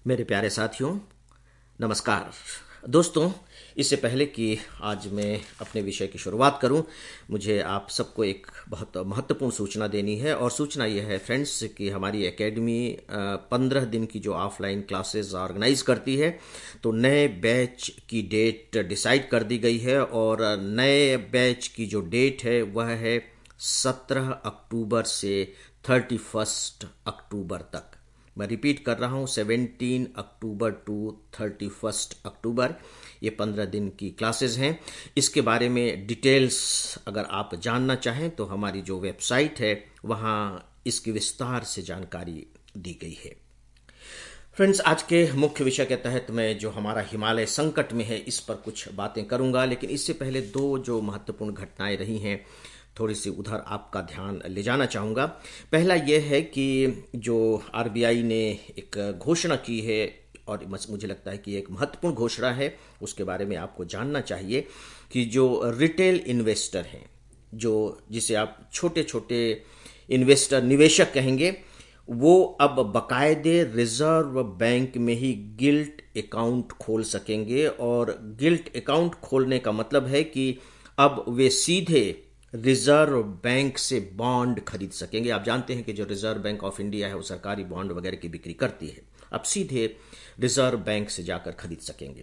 मेरे प्यारे साथियों, नमस्कार। दोस्तों, इससे पहले कि आज मैं अपने विषय की शुरुआत करूं, मुझे आप सबको एक बहुत महत्वपूर्ण सूचना देनी है। और सूचना यह है फ्रेंड्स कि हमारी एकेडमी 15 दिन की जो ऑफलाइन क्लासेस ऑर्गेनाइज करती है, तो नए बैच की डेट डिसाइड कर दी गई है। और नए बैच की जो डेट है वह है 17 अक्टूबर से 31 अक्टूबर तक। मैं रिपीट कर रहा हूँ, 17 अक्टूबर टू 31 अक्टूबर, ये 15 दिन की क्लासेस हैं। इसके बारे में डिटेल्स अगर आप जानना चाहें तो हमारी जो वेबसाइट है वहाँ इसकी विस्तार से जानकारी दी गई है। फ्रेंड्स, आज के मुख्य विषय के तहत मैं जो हमारा हिमालय संकट में है इस पर कुछ बातें करूंगा, लेकिन इससे पहले दो जो महत्वपूर्ण घटनाएं रही हैं थोड़ी सी उधर आपका ध्यान ले जाना चाहूँगा। पहला यह है कि जो आरबीआई ने एक घोषणा की है, और मुझे लगता है कि एक महत्वपूर्ण घोषणा है, उसके बारे में आपको जानना चाहिए कि जो रिटेल इन्वेस्टर हैं, जो जिसे आप छोटे छोटे इन्वेस्टर निवेशक कहेंगे, वो अब बाकायदे रिजर्व बैंक में ही गिल्ट अकाउंट खोल सकेंगे। और गिल्ट अकाउंट खोलने का मतलब है कि अब वे सीधे रिजर्व बैंक से बॉन्ड खरीद सकेंगे। आप जानते हैं कि जो रिजर्व बैंक ऑफ इंडिया है वो सरकारी बॉन्ड वगैरह की बिक्री करती है, अब सीधे रिजर्व बैंक से जाकर खरीद सकेंगे।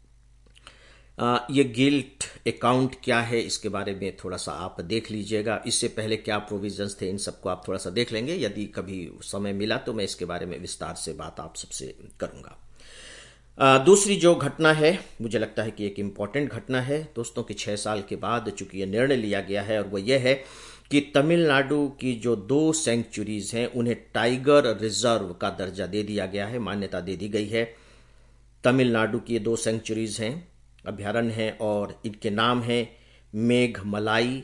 ये गिल्ट अकाउंट क्या है इसके बारे में थोड़ा सा आप देख लीजिएगा। इससे पहले क्या प्रोविजंस थे इन सबको आप थोड़ा सा देख लेंगे। यदि कभी समय मिला तो मैं इसके बारे में विस्तार से बात आप सबसे करूंगा। दूसरी जो घटना है, मुझे लगता है कि एक इम्पॉर्टेंट घटना है दोस्तों, कि 6 साल के बाद चूंकि ये निर्णय लिया गया है, और वो ये है कि तमिलनाडु की जो 2 सेंचुरीज हैं उन्हें टाइगर रिजर्व का दर्जा दे दिया गया है, मान्यता दे दी गई है। तमिलनाडु की ये 2 सेंचुरीज हैं, अभ्यारण्य हैं, और इनके नाम हैं मेघमलाई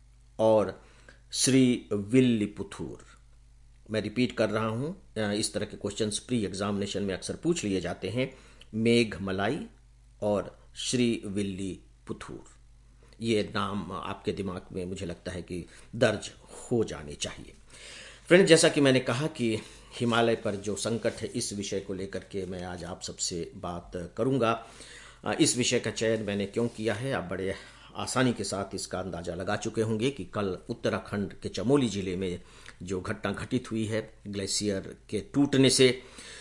और श्री विल्लीपुथूर। मैं रिपीट कर रहा हूं, इस तरह के क्वेश्चंस प्री एग्जामिनेशन में अक्सर पूछ लिए जाते हैं। मेघमलाई और श्री विल्लीपुथूर, ये नाम आपके दिमाग में मुझे लगता है कि दर्ज हो जाने चाहिए। फ्रेंड्स, जैसा कि मैंने कहा कि हिमालय पर जो संकट है, इस विषय को लेकर के मैं आज आप सबसे बात करूंगा। इस विषय का चयन मैंने क्यों किया है, आप बड़े आसानी के साथ इसका अंदाजा लगा चुके होंगे कि कल उत्तराखंड के चमोली जिले में जो घटना घटित हुई है ग्लेशियर के टूटने से,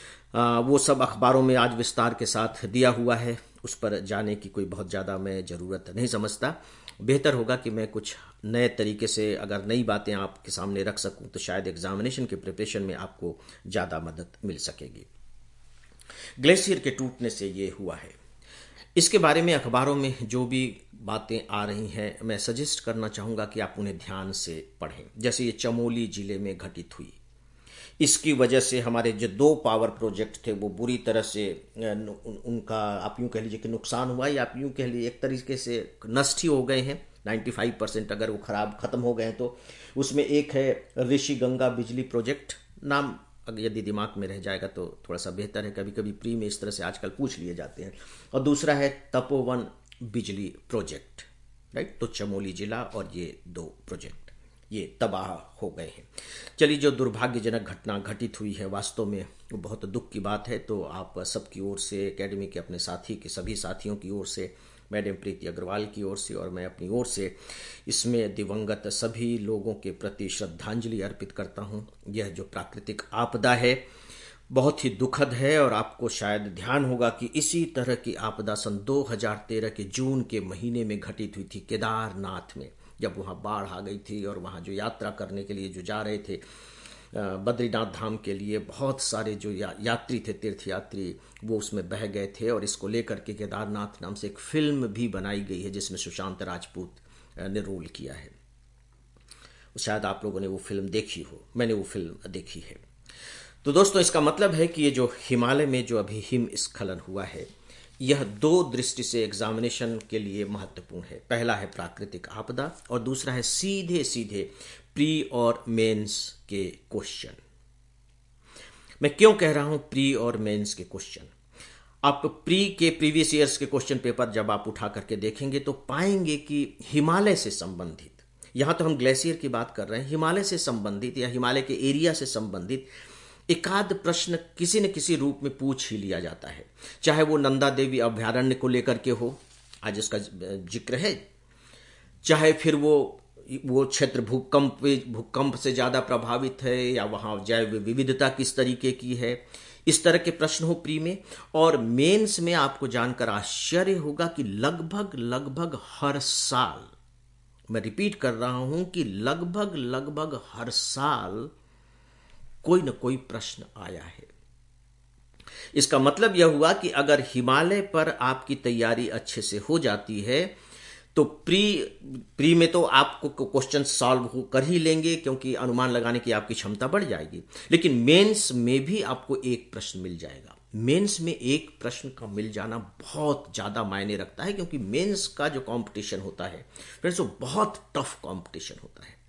वो सब अखबारों में आज विस्तार के साथ दिया हुआ है। उस पर जाने की कोई बहुत ज़्यादा मैं ज़रूरत नहीं समझता। बेहतर होगा कि मैं कुछ नए तरीके से अगर नई बातें आपके सामने रख सकूं तो शायद एग्जामिनेशन के प्रिपरेशन में आपको ज़्यादा मदद मिल सकेगी। ग्लेशियर के टूटने से ये हुआ है, इसके बारे में अखबारों में जो भी बातें आ रही हैं मैं सजेस्ट करना चाहूँगा कि आप उन्हें ध्यान से पढ़ें। जैसे ये चमोली जिले में घटित हुई, इसकी वजह से हमारे जो 2 पावर प्रोजेक्ट थे वो बुरी तरह से उनका आप यूँ कह लीजिए कि नुकसान हुआ, या आप यूँ कह लीजिए एक तरीके से नष्ट ही हो गए हैं। 95% अगर वो ख़त्म हो गए हैं तो उसमें एक है ऋषि गंगा बिजली प्रोजेक्ट, नाम यदि दिमाग में रह जाएगा तो थोड़ा सा बेहतर है, कभी कभी प्री में इस तरह से आजकल पूछ लिए जाते हैं। और दूसरा है तपोवन बिजली प्रोजेक्ट, राइट। तो चमोली जिला और ये 2 प्रोजेक्ट ये तबाह हो गए हैं। चलिए, जो दुर्भाग्यजनक घटना घटित हुई है वास्तव में वो बहुत दुख की बात है। तो आप सबकी ओर से, एकेडमी के अपने साथी के सभी साथियों की ओर से, मैडम प्रीति अग्रवाल की ओर से और मैं अपनी ओर से इसमें दिवंगत सभी लोगों के प्रति श्रद्धांजलि अर्पित करता हूं। यह जो प्राकृतिक आपदा है बहुत ही दुखद है, और आपको शायद ध्यान होगा कि इसी तरह की आपदा सन 2013 के जून के महीने में घटित हुई थी केदारनाथ में, जब वहाँ बाढ़ आ गई थी और वहाँ जो यात्रा करने के लिए जो जा रहे थे बद्रीनाथ धाम के लिए, बहुत सारे जो यात्री थे, तीर्थयात्री, वो उसमें बह गए थे। और इसको लेकर के केदारनाथ नाम से एक फिल्म भी बनाई गई है जिसमें सुशांत राजपूत ने रोल किया है। शायद आप लोगों ने वो फिल्म देखी हो, मैंने वो फिल्म देखी है। तो दोस्तों, इसका मतलब है कि ये जो हिमालय में जो अभी हिमस्खलन हुआ है, यह 2 दृष्टि से एग्जामिनेशन के लिए महत्वपूर्ण है। पहला है प्राकृतिक आपदा और दूसरा है सीधे सीधे प्री और मेंस के क्वेश्चन। मैं क्यों कह रहा हूं प्री और मेंस के क्वेश्चन? आप प्री के प्रीवियस ईयर्स के क्वेश्चन पेपर जब आप उठा करके देखेंगे तो पाएंगे कि हिमालय से संबंधित, यहां तो हम ग्लेशियर की बात कर रहे हैं, हिमालय से संबंधित या हिमालय के एरिया से संबंधित एकाध प्रश्न किसी न किसी रूप में पूछ ही लिया जाता है, चाहे वो नंदा देवी अभयारण्य को लेकर के हो, आज इसका जिक्र है, चाहे फिर वो क्षेत्र भूकंप से ज्यादा प्रभावित है या वहां जैव विविधता किस तरीके की है, इस तरह के प्रश्न हो प्री में। और मेंस में आपको जानकर आश्चर्य होगा कि लगभग लगभग हर साल, मैं रिपीट कर रहा हूं कि लगभग लगभग हर साल कोई न कोई प्रश्न आया है। इसका मतलब यह हुआ कि अगर हिमालय पर आपकी तैयारी अच्छे से हो जाती है तो प्री में तो आपको क्वेश्चन सॉल्व कर ही लेंगे, क्योंकि अनुमान लगाने की आपकी क्षमता बढ़ जाएगी। लेकिन मेंस में भी आपको एक प्रश्न मिल जाएगा। मेंस में एक प्रश्न का मिल जाना बहुत ज्यादा मायने रखता है, क्योंकि मेंस का जो कंपटीशन होता है फ्रेंड्स, वो बहुत टफ कंपटीशन होता है।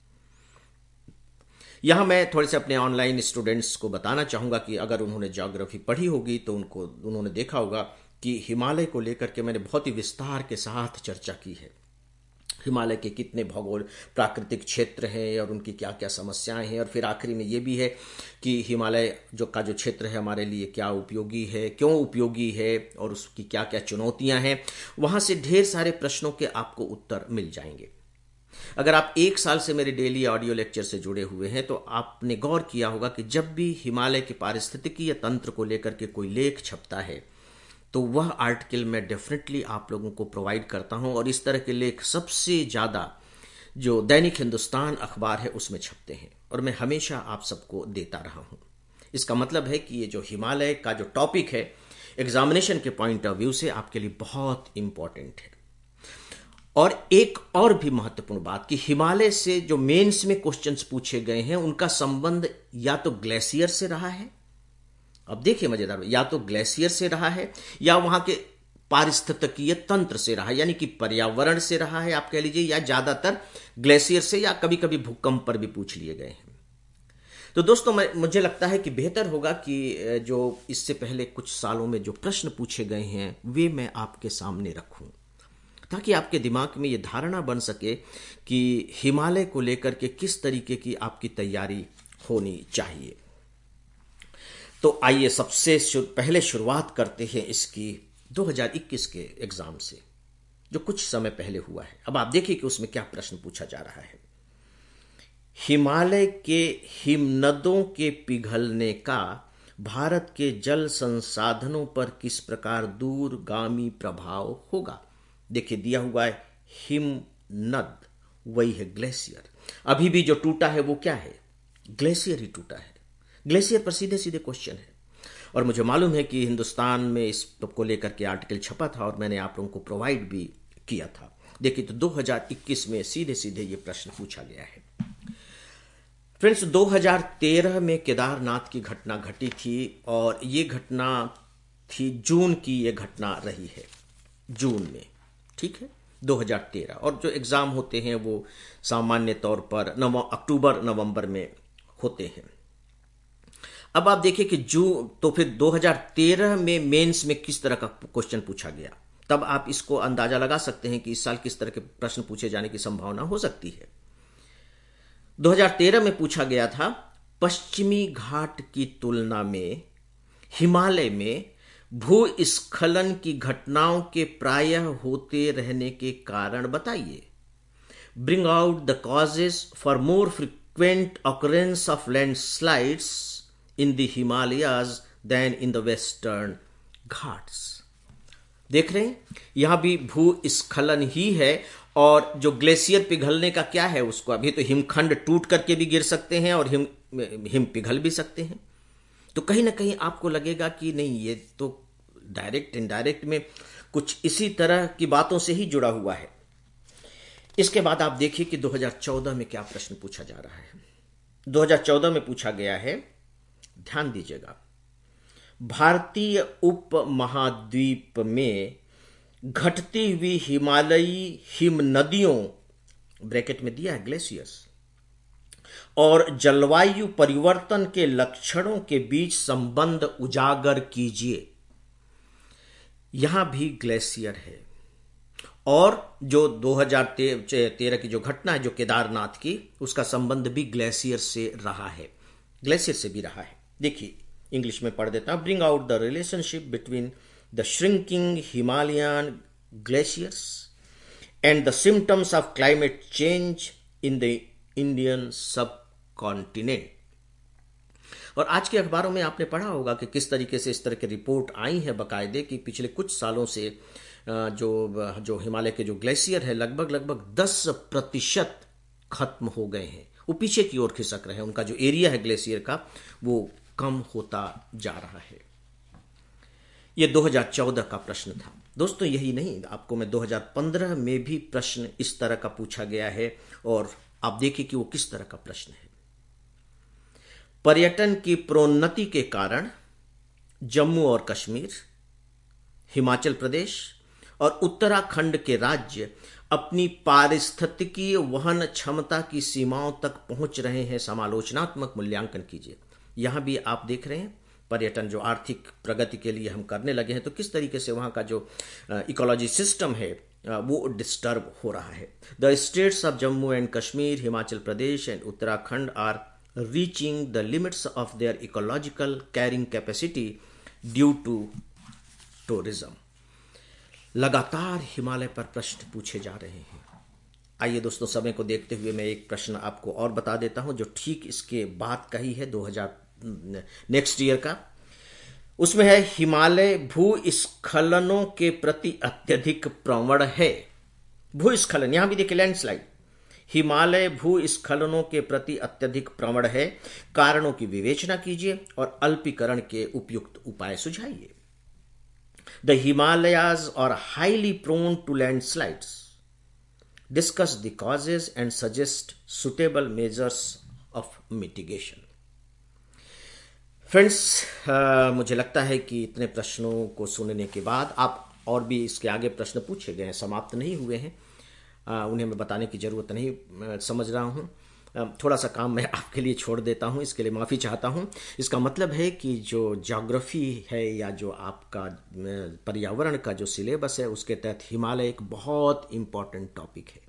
यहां मैं थोड़े से अपने ऑनलाइन स्टूडेंट्स को बताना चाहूंगा कि अगर उन्होंने ज्योग्राफी पढ़ी होगी तो उन्होंने देखा होगा कि हिमालय को लेकर के मैंने बहुत ही विस्तार के साथ चर्चा की है। हिमालय के कितने भौगोल प्राकृतिक क्षेत्र हैं और उनकी क्या क्या समस्याएं हैं, और फिर आखिरी में ये भी है कि हिमालय का जो क्षेत्र है हमारे लिए क्या उपयोगी है, क्यों उपयोगी है, और उसकी क्या क्या चुनौतियां हैं। वहां से ढेर सारे प्रश्नों के आपको उत्तर मिल जाएंगे। अगर आप 1 साल से मेरे डेली ऑडियो लेक्चर से जुड़े हुए हैं तो आपने गौर किया होगा कि जब भी हिमालय के पारिस्थितिकी या तंत्र को लेकर के कोई लेख छपता है तो वह आर्टिकल मैं डेफिनेटली आप लोगों को प्रोवाइड करता हूं, और इस तरह के लेख सबसे ज्यादा जो दैनिक हिंदुस्तान अखबार है उसमें छपते हैं, और मैं हमेशा आप सबको देता रहा हूं। इसका मतलब है कि ये जो हिमालय का जो टॉपिक है एग्जामिनेशन के पॉइंट ऑफ व्यू से आपके लिए बहुत इंपॉर्टेंट है। और एक और भी महत्वपूर्ण बात कि हिमालय से जो मेंस में क्वेश्चंस पूछे गए हैं उनका संबंध या तो ग्लेशियर से रहा है, अब देखिए मजेदार, या तो ग्लेशियर से रहा है या वहां के पारिस्थितिकीय तंत्र से रहा है, यानी कि पर्यावरण से रहा है आप कह लीजिए, या ज्यादातर ग्लेशियर से, या कभी कभी भूकंप पर भी पूछ लिए गए हैं। तो दोस्तों मुझे लगता है कि बेहतर होगा कि जो इससे पहले कुछ सालों में जो प्रश्न पूछे गए हैं वे मैं आपके सामने रखूं, ताकि आपके दिमाग में यह धारणा बन सके कि हिमालय को लेकर के किस तरीके की आपकी तैयारी होनी चाहिए। तो आइए सबसे पहले शुरुआत करते हैं इसकी 2021 के एग्जाम से, जो कुछ समय पहले हुआ है। अब आप देखिए कि उसमें क्या प्रश्न पूछा जा रहा है। हिमालय के हिमनदों के पिघलने का भारत के जल संसाधनों पर किस प्रकार दूरगामी प्रभाव होगा। देखिए दिया हुआ है हिमनद, वही है ग्लेशियर। अभी भी जो टूटा है वो क्या है, ग्लेशियर ही टूटा है। ग्लेशियर पर सीधे सीधे क्वेश्चन है, और मुझे मालूम है कि हिंदुस्तान में इस को लेकर के आर्टिकल छपा था और मैंने आप लोगों को प्रोवाइड भी किया था। देखिए तो 2021 में सीधे सीधे ये प्रश्न पूछा गया है। फ्रेंड्स 2013 में केदारनाथ की घटना घटी थी, और ये घटना थी जून की, ये घटना रही है जून में, ठीक है 2013। और जो एग्जाम होते हैं वो सामान्य तौर पर अक्टूबर नवंबर में होते हैं। अब आप देखिए कि तो फिर 2013 में मेंस में किस तरह का क्वेश्चन पूछा गया, तब आप इसको अंदाजा लगा सकते हैं कि इस साल किस तरह के प्रश्न पूछे जाने की संभावना हो सकती है। 2013 में पूछा गया था पश्चिमी घाट की तुलना में हिमालय में भूस्खलन की घटनाओं के प्रायः होते रहने के कारण बताइए। Bring out the causes for more frequent occurrence of landslides in the Himalayas then in the western Ghats. देख रहे हैं यहां भी भूस्खलन ही है, और जो ग्लेशियर पिघलने का क्या है उसको, अभी तो हिमखंड टूट करके भी गिर सकते हैं और हिम पिघल भी सकते हैं। तो कहीं ना कहीं आपको लगेगा कि नहीं, ये तो डायरेक्ट इनडायरेक्ट में कुछ इसी तरह की बातों से ही जुड़ा हुआ है। इसके बाद आप देखिए कि 2014 में क्या प्रश्न पूछा जा रहा है। 2014 में पूछा गया है, ध्यान दीजिएगा, भारतीय उप महाद्वीप में घटती हुई हिमालयी हिम नदियों, ब्रैकेट में दिया है ग्लेशियर्स, और जलवायु परिवर्तन के लक्षणों के बीच संबंध उजागर कीजिए। यहां भी ग्लेशियर है, और जो 2013 की जो घटना है जो केदारनाथ की, उसका संबंध भी ग्लेशियर से रहा है, ग्लेशियर से भी रहा है। देखिए इंग्लिश में पढ़ देता हूं। Bring out the relationship between the shrinking Himalayan glaciers and the symptoms of climate change in the Indian subcontinent. और आज के अखबारों में आपने पढ़ा होगा कि किस तरीके से इस तरह की रिपोर्ट आई है बाकायदे कि पिछले कुछ सालों से जो हिमालय के जो ग्लेशियर है लगभग 10% खत्म हो गए हैं। वो पीछे की ओर खिसक रहे हैं। उनका जो एरिया है ग्लेशियर का वो कम होता जा रहा है। ये 2014 का प्रश्न था। दोस्तों यही नहीं, आपको मैं 2015 में भी प्रश्न इस तरह का पूछा गया है और आप देखिए कि वो किस तरह का प्रश्न है। पर्यटन की प्रोन्नति के कारण जम्मू और कश्मीर, हिमाचल प्रदेश और उत्तराखंड के राज्य अपनी पारिस्थितिकीय वहन क्षमता की सीमाओं तक पहुंच रहे हैं। समालोचनात्मक मूल्यांकन कीजिए। यहां भी आप देख रहे हैं पर्यटन जो आर्थिक प्रगति के लिए हम करने लगे हैं तो किस तरीके से वहां का जो इकोलॉजी सिस्टम है वो डिस्टर्ब हो रहा है। The states of Jammu and Kashmir, Himachal Pradesh and Uttarakhand are reaching the limits of their ecological carrying capacity due to tourism. लगातार हिमालय पर प्रश्न पूछे जा रहे हैं। आइए दोस्तों, समय को देखते हुए मैं एक प्रश्न आपको और बता देता हूं जो ठीक इसके बाद का ही है, 2000 नेक्स्ट ईयर का। उसमें है हिमालय भूस्खलनों के प्रति अत्यधिक प्रवण है। भूस्खलन, यहां भी देखिए लैंडस्लाइड। हिमालय भूस्खलनों के प्रति अत्यधिक प्रवण है। कारणों की विवेचना कीजिए और अल्पीकरण के उपयुक्त उपाय सुझाइए। The Himalayas are highly prone to landslides. Discuss the causes and suggest suitable measures of mitigation. Friends, मुझे लगता है कि इतने प्रश्नों को सुनने के बाद आप और भी इसके आगे प्रश्न पूछे गए हैं, समाप्त नहीं हुए हैं। उन्हें मैं बताने की ज़रूरत नहीं समझ रहा हूँ। थोड़ा सा काम मैं आपके लिए छोड़ देता हूँ, इसके लिए माफ़ी चाहता हूँ। इसका मतलब है कि जो ज्योग्राफी है या जो आपका पर्यावरण का जो सिलेबस है उसके तहत हिमालय एक बहुत इम्पॉर्टेंट टॉपिक है।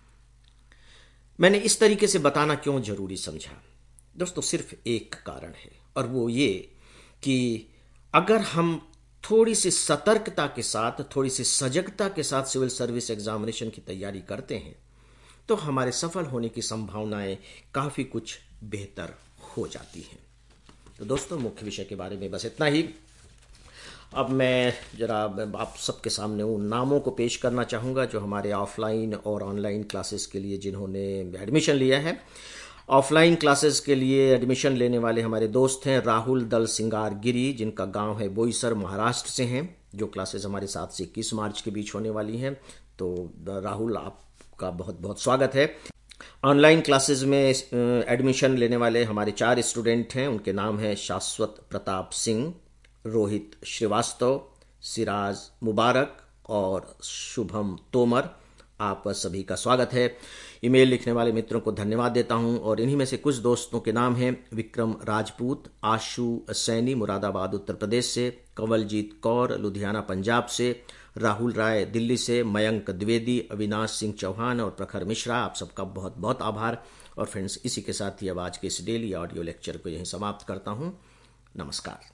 मैंने इस तरीके से बताना क्यों जरूरी समझा दोस्तों, सिर्फ एक कारण है और वो ये कि अगर हम थोड़ी सी सतर्कता के साथ, थोड़ी सी सजगता के साथ सिविल सर्विस एग्जामिनेशन की तैयारी करते हैं तो हमारे सफल होने की संभावनाएं काफ़ी कुछ बेहतर हो जाती हैं। तो दोस्तों, मुख्य विषय के बारे में बस इतना ही। अब मैं जरा आप सबके सामने उन नामों को पेश करना चाहूँगा जो हमारे ऑफलाइन और ऑनलाइन क्लासेस के लिए जिन्होंने एडमिशन लिया है। ऑफलाइन क्लासेस के लिए एडमिशन लेने वाले हमारे दोस्त हैं राहुल दल सिंगार गिरी, जिनका गांव है बोईसर, महाराष्ट्र से हैं। जो क्लासेस हमारे 7 से 21 मार्च के बीच होने वाली हैं। तो राहुल, आपका बहुत बहुत स्वागत है। ऑनलाइन क्लासेस में एडमिशन लेने वाले हमारे 4 स्टूडेंट हैं। उनके नाम हैं शाश्वत प्रताप सिंह, रोहित श्रीवास्तव, सिराज मुबारक और शुभम तोमर। आप सभी का स्वागत है। ईमेल लिखने वाले मित्रों को धन्यवाद देता हूं और इन्हीं में से कुछ दोस्तों के नाम हैं विक्रम राजपूत, आशु सैनी मुरादाबाद उत्तर प्रदेश से, कंवलजीत कौर लुधियाना पंजाब से, राहुल राय दिल्ली से, मयंक द्विवेदी, अविनाश सिंह चौहान और प्रखर मिश्रा। आप सबका बहुत बहुत आभार। और फ्रेंड्स, इसी के साथ ही अब आज के इस डेली ऑडियो लेक्चर को यहीं समाप्त करता हूं। नमस्कार।